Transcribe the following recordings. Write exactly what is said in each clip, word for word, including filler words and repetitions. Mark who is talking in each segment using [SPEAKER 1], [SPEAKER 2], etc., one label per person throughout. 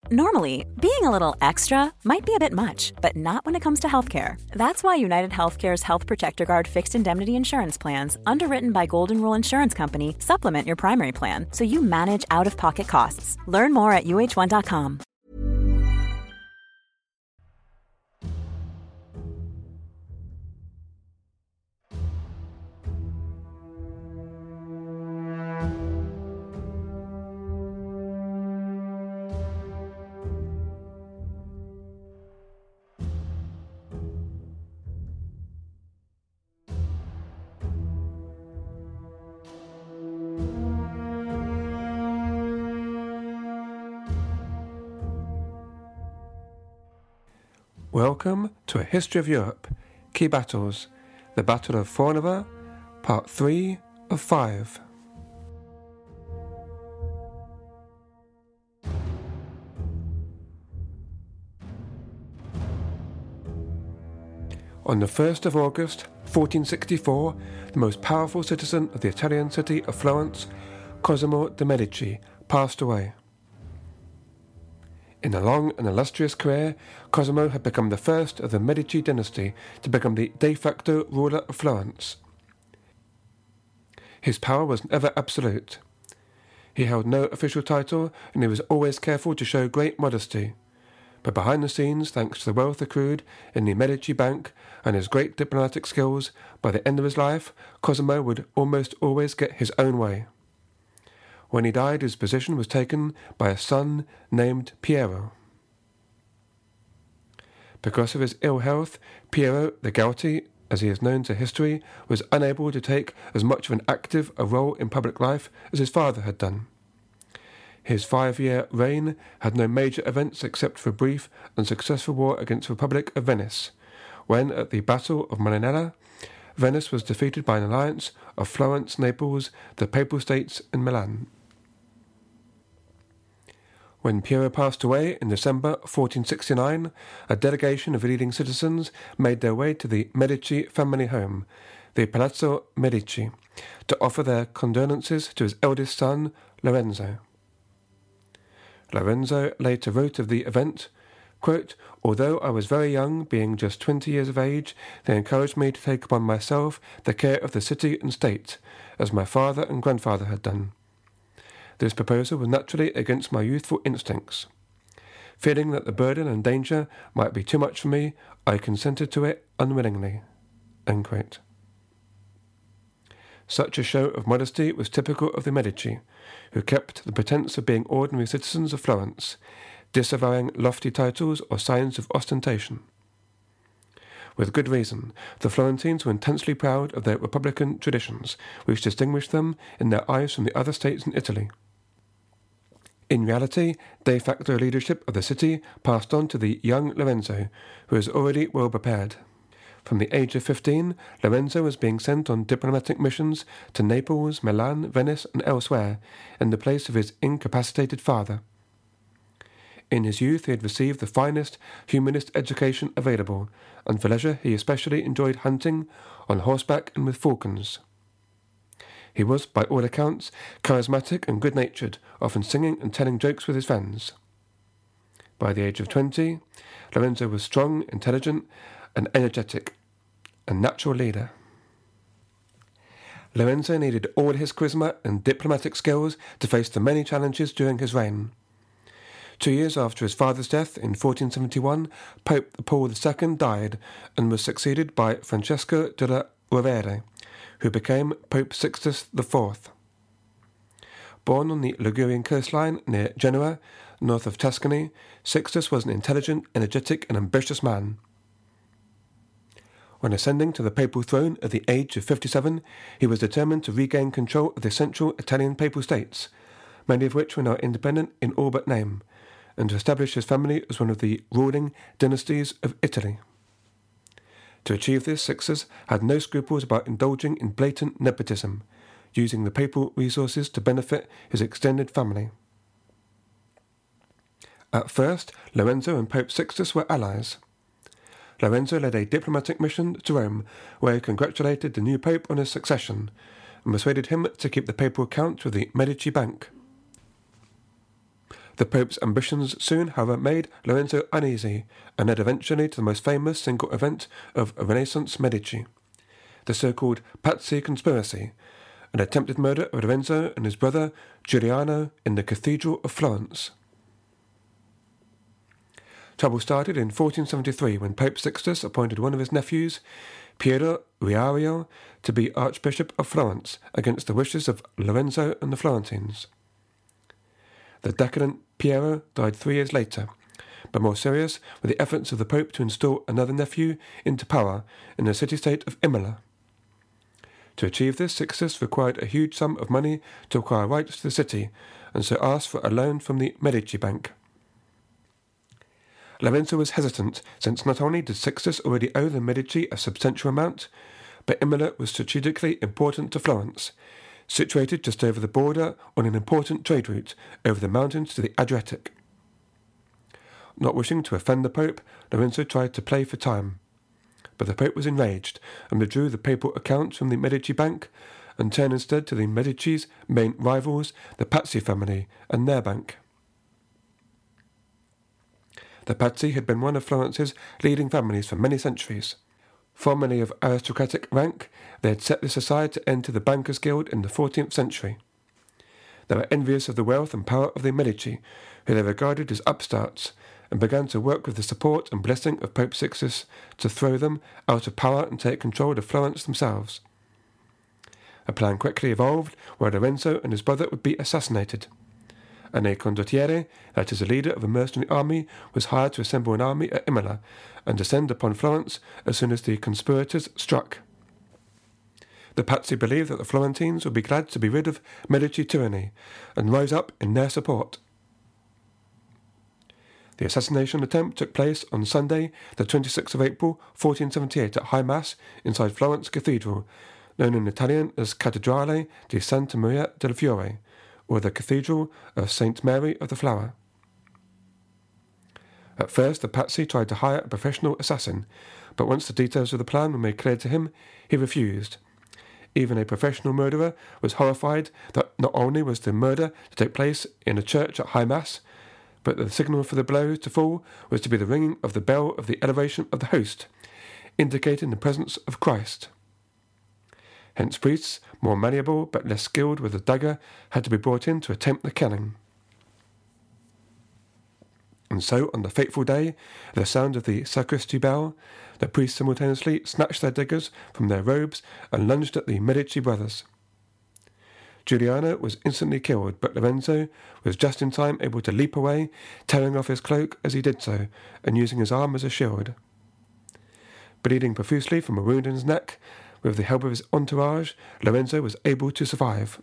[SPEAKER 1] Normally, being a little extra might be a bit much, but not when it comes to healthcare. That's why United Healthcare's Health Protector Guard fixed indemnity insurance plans, underwritten by Golden Rule Insurance Company, supplement your primary plan so you manage out-of-pocket costs. Learn more at U H one dot com.
[SPEAKER 2] Welcome to A History of Europe, Key Battles, the Battle of Fornovo, Part three of five. On the first of August, fourteen sixty-four, the most powerful citizen of the Italian city of Florence, Cosimo de' Medici, passed away. In a long and illustrious career, Cosimo had become the first of the Medici dynasty to become the de facto ruler of Florence. His power was never absolute. He held no official title, and he was always careful to show great modesty. But behind the scenes, thanks to the wealth accrued in the Medici Bank and his great diplomatic skills, by the end of his life, Cosimo would almost always get his own way. When he died, his position was taken by a son named Piero. Because of his ill health, Piero the Gouty, as he is known to history, was unable to take as much of an active a role in public life as his father had done. His five-year reign had no major events except for a brief and successful war against the Republic of Venice, when, at the Battle of Marinella, Venice was defeated by an alliance of Florence, Naples, the Papal States, and Milan. When Piero passed away in December fourteen sixty-nine, a delegation of leading citizens made their way to the Medici family home, the Palazzo Medici, to offer their condolences to his eldest son, Lorenzo. Lorenzo later wrote of the event, quote, "Although I was very young, being just twenty years of age, they encouraged me to take upon myself the care of the city and state, as my father and grandfather had done. This proposal was naturally against my youthful instincts. Feeling that the burden and danger might be too much for me, I consented to it unwillingly." End quote. Such a show of modesty was typical of the Medici, who kept the pretence of being ordinary citizens of Florence, disavowing lofty titles or signs of ostentation. With good reason, the Florentines were intensely proud of their republican traditions, which distinguished them in their eyes from the other states in Italy. In reality, de facto leadership of the city passed on to the young Lorenzo, who was already well prepared. From the age of fifteen, Lorenzo was being sent on diplomatic missions to Naples, Milan, Venice, and elsewhere, in the place of his incapacitated father. In his youth he had received the finest humanist education available, and for leisure he especially enjoyed hunting, on horseback and with falcons. He was, by all accounts, charismatic and good-natured, often singing and telling jokes with his friends. By the age of twenty, Lorenzo was strong, intelligent, and energetic, a natural leader. Lorenzo needed all his charisma and diplomatic skills to face the many challenges during his reign. Two years after his father's death, in fourteen seventy-one, Pope Paul the Second died and was succeeded by Francesco della Rovere, who became Pope Sixtus the Fourth. Born on the Ligurian coastline near Genoa, north of Tuscany, Sixtus was an intelligent, energetic, and ambitious man. When ascending to the papal throne at the age of fifty-seven, he was determined to regain control of the central Italian papal states, many of which were now independent in all but name, and to establish his family as one of the ruling dynasties of Italy. To achieve this, Sixtus had no scruples about indulging in blatant nepotism, using the papal resources to benefit his extended family. At first, Lorenzo and Pope Sixtus were allies. Lorenzo led a diplomatic mission to Rome, where he congratulated the new pope on his succession, and persuaded him to keep the papal account with the Medici Bank. The Pope's ambitions soon, however, made Lorenzo uneasy, and led eventually to the most famous single event of Renaissance Medici, the so-called Pazzi Conspiracy, an attempted murder of Lorenzo and his brother Giuliano in the Cathedral of Florence. Trouble started in fourteen seventy-three when Pope Sixtus appointed one of his nephews, Piero Riario, to be Archbishop of Florence against the wishes of Lorenzo and the Florentines. The decadent Piero died three years later, but more serious were the efforts of the Pope to install another nephew into power in the city-state of Imola. To achieve this, Sixtus required a huge sum of money to acquire rights to the city, and so asked for a loan from the Medici Bank. Lorenzo was hesitant, since not only did Sixtus already owe the Medici a substantial amount, but Imola was strategically important to Florence, situated just over the border on an important trade route over the mountains to the Adriatic. Not wishing to offend the Pope, Lorenzo tried to play for time, but the Pope was enraged and withdrew the papal accounts from the Medici Bank and turned instead to the Medici's main rivals, the Pazzi family, and their bank. The Pazzi had been one of Florence's leading families for many centuries. Formerly of aristocratic rank, they had set this aside to enter the Bankers' Guild in the fourteenth century. They were envious of the wealth and power of the Medici, who they regarded as upstarts, and began to work with the support and blessing of Pope Sixtus to throw them out of power and take control of Florence themselves. A plan quickly evolved where Lorenzo and his brother would be assassinated. And a condottiere, that is a leader of a mercenary army, was hired to assemble an army at Imola and descend upon Florence as soon as the conspirators struck. The Pazzi believed that the Florentines would be glad to be rid of Medici tyranny and rise up in their support. The assassination attempt took place on Sunday, the twenty-sixth of April, fourteen seventy-eight, at High Mass inside Florence Cathedral, known in Italian as Cattedrale di Santa Maria del Fiore, or the Cathedral of Saint Mary of the Flower. At first, the Pazzi tried to hire a professional assassin, but once the details of the plan were made clear to him, he refused. Even a professional murderer was horrified that not only was the murder to take place in a church at High Mass, but the signal for the blow to fall was to be the ringing of the bell of the elevation of the host, indicating the presence of Christ. Hence priests, more malleable but less skilled with the dagger, had to be brought in to attempt the killing. And so, on the fateful day, at the sound of the sacristy bell, the priests simultaneously snatched their daggers from their robes and lunged at the Medici brothers. Giuliano was instantly killed, but Lorenzo was just in time able to leap away, tearing off his cloak as he did so, and using his arm as a shield. Bleeding profusely from a wound in his neck, with the help of his entourage, Lorenzo was able to survive.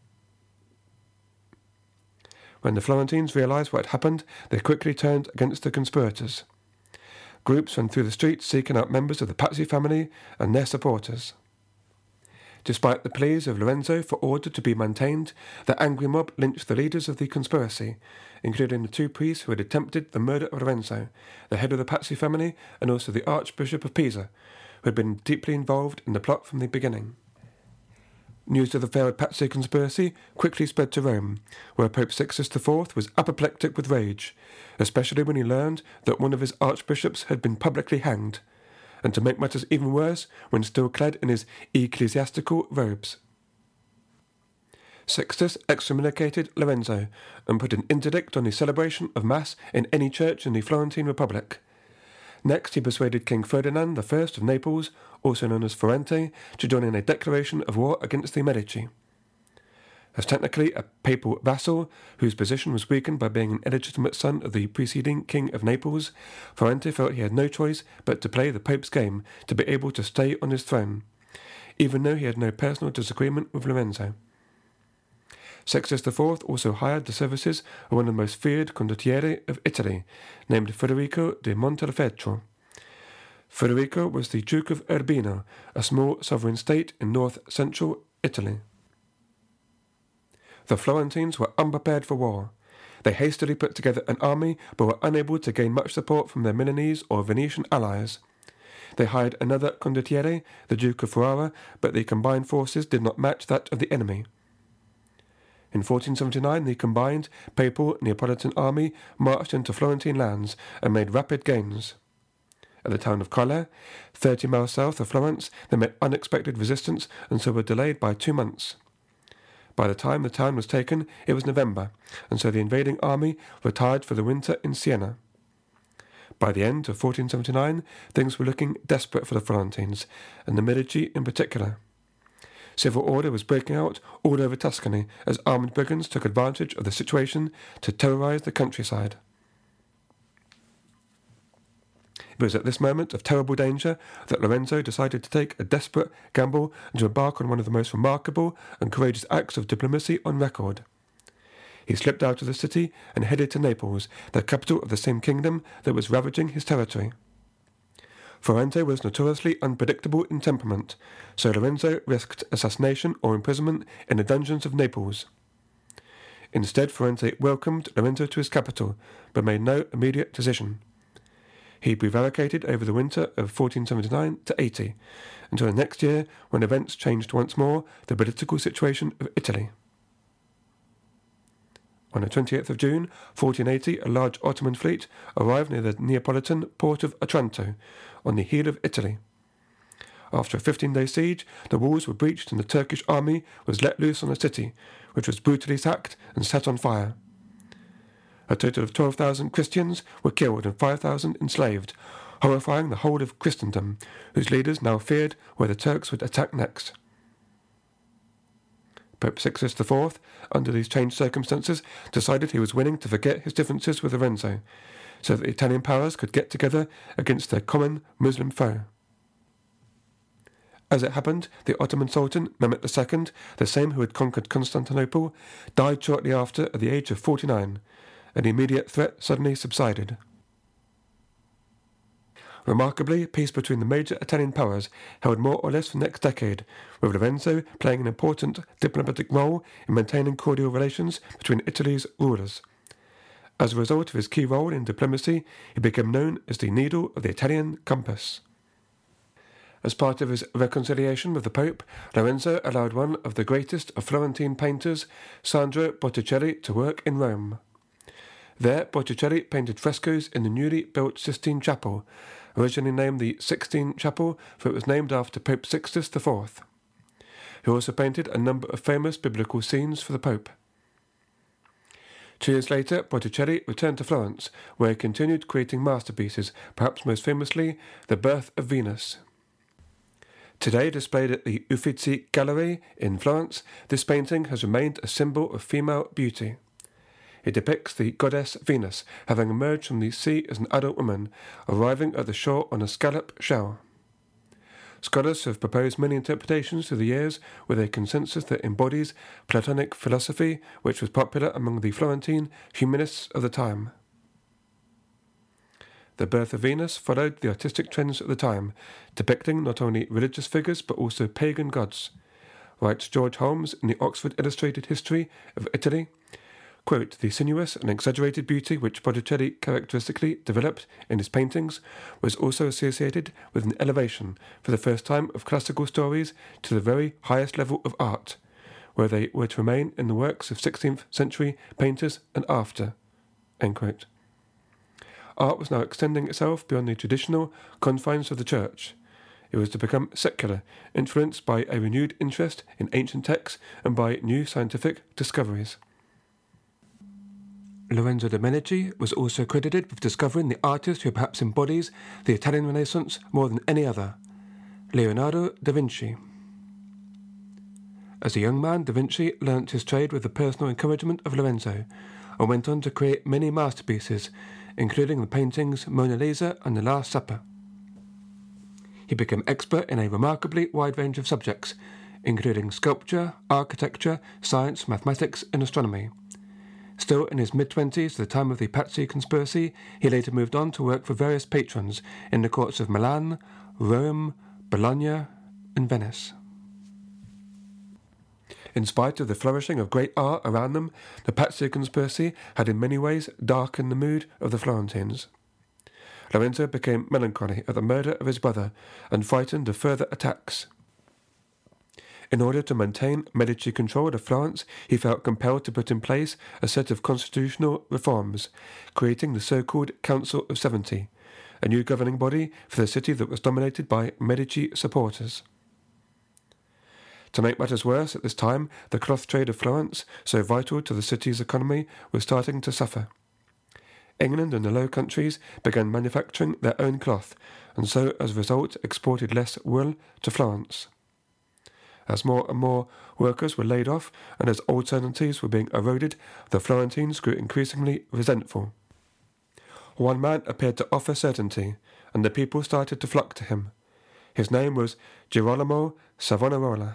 [SPEAKER 2] When the Florentines realized what had happened, they quickly turned against the conspirators. Groups ran through the streets seeking out members of the Pazzi family and their supporters. Despite the pleas of Lorenzo for order to be maintained, the angry mob lynched the leaders of the conspiracy, including the two priests who had attempted the murder of Lorenzo, the head of the Pazzi family, and also the Archbishop of Pisa, who had been deeply involved in the plot from the beginning. News of the failed Pazzi conspiracy quickly spread to Rome, where Pope Sixtus the Fourth was apoplectic with rage, especially when he learned that one of his archbishops had been publicly hanged, and to make matters even worse, when still clad in his ecclesiastical robes. Sixtus excommunicated Lorenzo and put an interdict on the celebration of Mass in any church in the Florentine Republic. Next, he persuaded King Ferdinand the First of Naples, also known as Ferrante, to join in a declaration of war against the Medici. As technically a papal vassal, whose position was weakened by being an illegitimate son of the preceding King of Naples, Ferrante felt he had no choice but to play the Pope's game to be able to stay on his throne, even though he had no personal disagreement with Lorenzo. Sixtus the Fourth also hired the services of one of the most feared condottieri of Italy, named Federico de Montalfetro. Federico was the Duke of Urbino, a small sovereign state in north-central Italy. The Florentines were unprepared for war. They hastily put together an army, but were unable to gain much support from their Milanese or Venetian allies. They hired another condottiere, the Duke of Ferrara, but the combined forces did not match that of the enemy. In fourteen seventy-nine, the combined papal Neapolitan army marched into Florentine lands and made rapid gains. At the town of Colle, thirty miles south of Florence, they met unexpected resistance and so were delayed by two months. By the time the town was taken, it was November, and so the invading army retired for the winter in Siena. By the end of fourteen seventy-nine, things were looking desperate for the Florentines, and the Medici in particular. Civil order was breaking out all over Tuscany as armed brigands took advantage of the situation to terrorize the countryside. It was at this moment of terrible danger that Lorenzo decided to take a desperate gamble and to embark on one of the most remarkable and courageous acts of diplomacy on record. He slipped out of the city and headed to Naples, the capital of the same kingdom that was ravaging his territory. Ferrante was notoriously unpredictable in temperament, so Lorenzo risked assassination or imprisonment in the dungeons of Naples. Instead, Ferrante welcomed Lorenzo to his capital, but made no immediate decision. He prevaricated over the winter of fourteen seventy-nine to eighty, until the next year when events changed once more the political situation of Italy. On the twentieth of June, fourteen eighty, a large Ottoman fleet arrived near the Neapolitan port of Otranto, on the heel of Italy. After a fifteen-day siege, the walls were breached and the Turkish army was let loose on the city, which was brutally sacked and set on fire. A total of twelve thousand Christians were killed and five thousand enslaved, horrifying the whole of Christendom, whose leaders now feared where the Turks would attack next. Pope Sixtus the Fourth, under these changed circumstances, decided he was willing to forget his differences with Lorenzo, so that the Italian powers could get together against their common Muslim foe. As it happened, the Ottoman Sultan, Mehmet the Second, the same who had conquered Constantinople, died shortly after at the age of forty-nine, and the immediate threat suddenly subsided. Remarkably, peace between the major Italian powers held more or less for the next decade, with Lorenzo playing an important diplomatic role in maintaining cordial relations between Italy's rulers. As a result of his key role in diplomacy, he became known as the needle of the Italian compass. As part of his reconciliation with the Pope, Lorenzo allowed one of the greatest of Florentine painters, Sandro Botticelli, to work in Rome. There, Botticelli painted frescoes in the newly built Sistine Chapel, originally named the Sixtine Chapel, for it was named after Pope Sixtus the Fourth. He also painted a number of famous biblical scenes for the Pope. Two years later, Botticelli returned to Florence, where he continued creating masterpieces, perhaps most famously, The Birth of Venus. Today displayed at the Uffizi Gallery in Florence, this painting has remained a symbol of female beauty. It depicts the goddess Venus having emerged from the sea as an adult woman, arriving at the shore on a scallop shell. Scholars have proposed many interpretations through the years, with a consensus that embodies Platonic philosophy, which was popular among the Florentine humanists of the time. The Birth of Venus followed the artistic trends at the time, depicting not only religious figures but also pagan gods. Writes George Holmes in the Oxford Illustrated History of Italy, quote, "The sinuous and exaggerated beauty which Botticelli characteristically developed in his paintings was also associated with an elevation, for the first time, of classical stories to the very highest level of art, where they were to remain in the works of sixteenth century painters and after." End quote. Art was now extending itself beyond the traditional confines of the church. It was to become secular, influenced by a renewed interest in ancient texts and by new scientific discoveries. Lorenzo de' Medici was also credited with discovering the artist who perhaps embodies the Italian Renaissance more than any other, Leonardo da Vinci. As a young man, da Vinci learnt his trade with the personal encouragement of Lorenzo, and went on to create many masterpieces, including the paintings Mona Lisa and The Last Supper. He became expert in a remarkably wide range of subjects, including sculpture, architecture, science, mathematics, and astronomy. Still in his mid-twenties, at the time of the Pazzi conspiracy, he later moved on to work for various patrons in the courts of Milan, Rome, Bologna, and Venice. In spite of the flourishing of great art around them, the Pazzi conspiracy had in many ways darkened the mood of the Florentines. Lorenzo became melancholy at the murder of his brother and frightened of further attacks. In order to maintain Medici control of Florence, he felt compelled to put in place a set of constitutional reforms, creating the so-called Council of Seventy, a new governing body for the city that was dominated by Medici supporters. To make matters worse, at this time, the cloth trade of Florence, so vital to the city's economy, was starting to suffer. England and the Low Countries began manufacturing their own cloth, and so, as a result, exported less wool to Florence. As more and more workers were laid off, and as alternatives were being eroded, the Florentines grew increasingly resentful. One man appeared to offer certainty, and the people started to flock to him. His name was Girolamo Savonarola.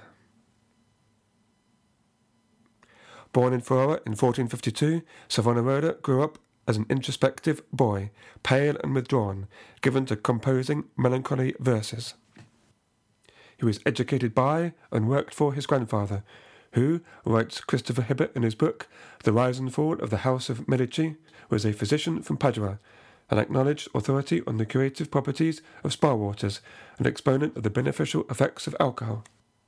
[SPEAKER 2] Born in Ferrara in fourteen fifty-two, Savonarola grew up as an introspective boy, pale and withdrawn, given to composing melancholy verses. He was educated by and worked for his grandfather, who, writes Christopher Hibbert in his book, The Rise and Fall of the House of Medici, was a physician from Padua, an acknowledged authority on the curative properties of spa waters, an exponent of the beneficial effects of alcohol.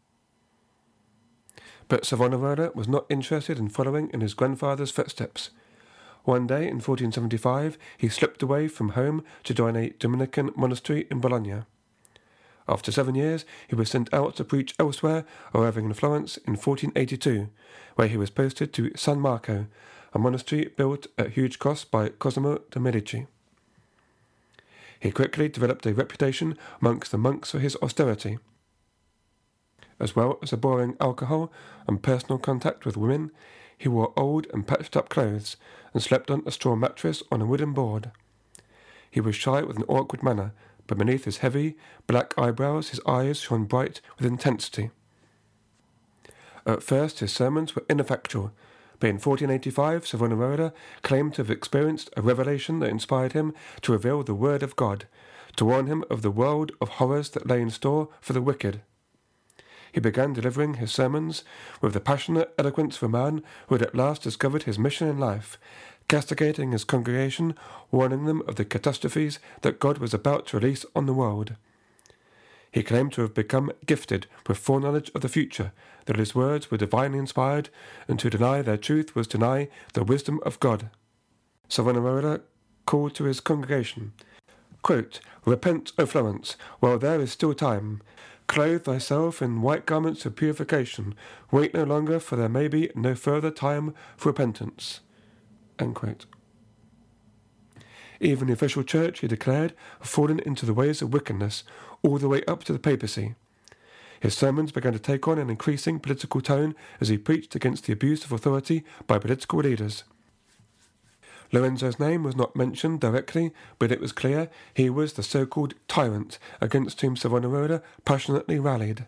[SPEAKER 2] But Savonarola was not interested in following in his grandfather's footsteps. One day in fourteen seventy-five, he slipped away from home to join a Dominican monastery in Bologna. After seven years, he was sent out to preach elsewhere, arriving in Florence in fourteen eighty-two, where he was posted to San Marco, a monastery built at huge cost by Cosimo de' Medici. He quickly developed a reputation amongst the monks for his austerity. As well as abhorring alcohol and personal contact with women, he wore old and patched-up clothes and slept on a straw mattress on a wooden board. He was shy with an awkward manner, but beneath his heavy, black eyebrows his eyes shone bright with intensity. At first his sermons were ineffectual, but in fourteen eighty-five Savonarola claimed to have experienced a revelation that inspired him to reveal the word of God, to warn him of the world of horrors that lay in store for the wicked. He began delivering his sermons with the passionate eloquence of a man who had at last discovered his mission in life, castigating his congregation, warning them of the catastrophes that God was about to release on the world. He claimed to have become gifted with foreknowledge of the future, that his words were divinely inspired, and to deny their truth was to deny the wisdom of God. Savonarola called to his congregation, quote, "Repent, O Florence, while there is still time. Clothe thyself in white garments of purification. Wait no longer, for there may be no further time for repentance." End quote. Even the official church, he declared, had fallen into the ways of wickedness, all the way up to the papacy. His sermons began to take on an increasing political tone as he preached against the abuse of authority by political leaders. Lorenzo's name was not mentioned directly, but it was clear he was the so-called tyrant against whom Savonarola passionately rallied.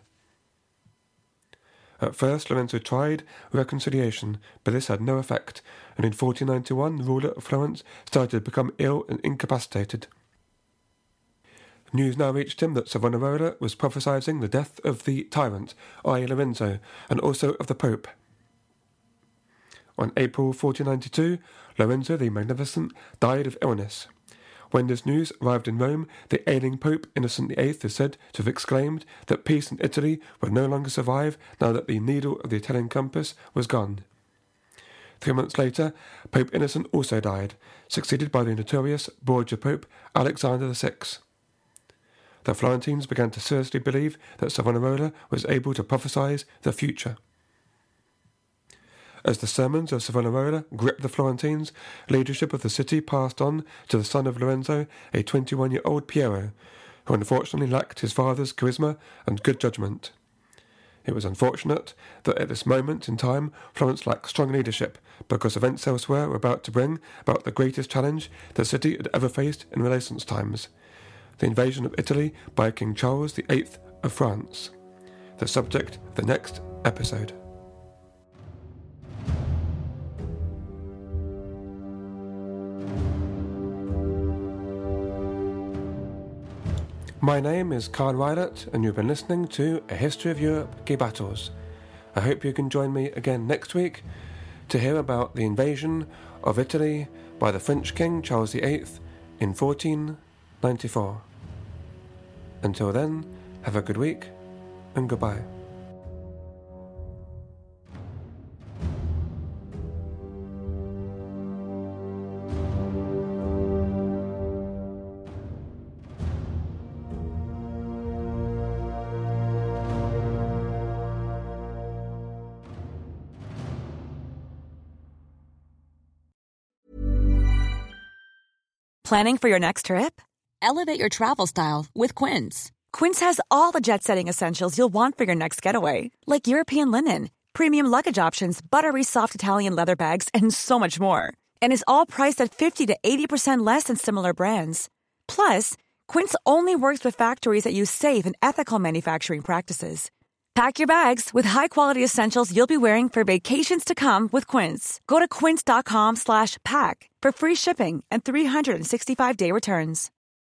[SPEAKER 2] At first Lorenzo tried reconciliation, but this had no effect, and in fourteen ninety-one the ruler of Florence started to become ill and incapacitated. News now reached him that Savonarola was prophesying the death of the tyrant, that is. Lorenzo, and also of the Pope. On April fourteen ninety-two, Lorenzo the Magnificent died of illness. When this news arrived in Rome, the ailing Pope Innocent the Eighth is said to have exclaimed that peace in Italy would no longer survive now that the needle of the Italian compass was gone. Three months later, Pope Innocent also died, succeeded by the notorious Borgia Pope Alexander the Sixth. The Florentines began to seriously believe that Savonarola was able to prophesy the future. As the sermons of Savonarola gripped the Florentines, leadership of the city passed on to the son of Lorenzo, a twenty-one-year-old Piero, who unfortunately lacked his father's charisma and good judgment. It was unfortunate that at this moment in time Florence lacked strong leadership, because events elsewhere were about to bring about the greatest challenge the city had ever faced in Renaissance times, the invasion of Italy by King Charles the Eighth of France. The subject of the next episode. My name is Carl Rylett, and you've been listening to A History of Europe Gay Battles. I hope you can join me again next week to hear about the invasion of Italy by the French King Charles the Eighth in fourteen ninety-four. Until then, have a good week and goodbye.
[SPEAKER 1] Planning for your next trip?
[SPEAKER 3] Elevate your travel style with Quince.
[SPEAKER 1] Quince has all the jet-setting essentials you'll want for your next getaway, like European linen, premium luggage options, buttery soft Italian leather bags, and so much more. And is all priced at fifty to eighty percent less than similar brands. Plus, Quince only works with factories that use safe and ethical manufacturing practices. Pack your bags with high-quality essentials you'll be wearing for vacations to come with Quince. Go to quince.com slash pack for free shipping and three sixty-five day returns.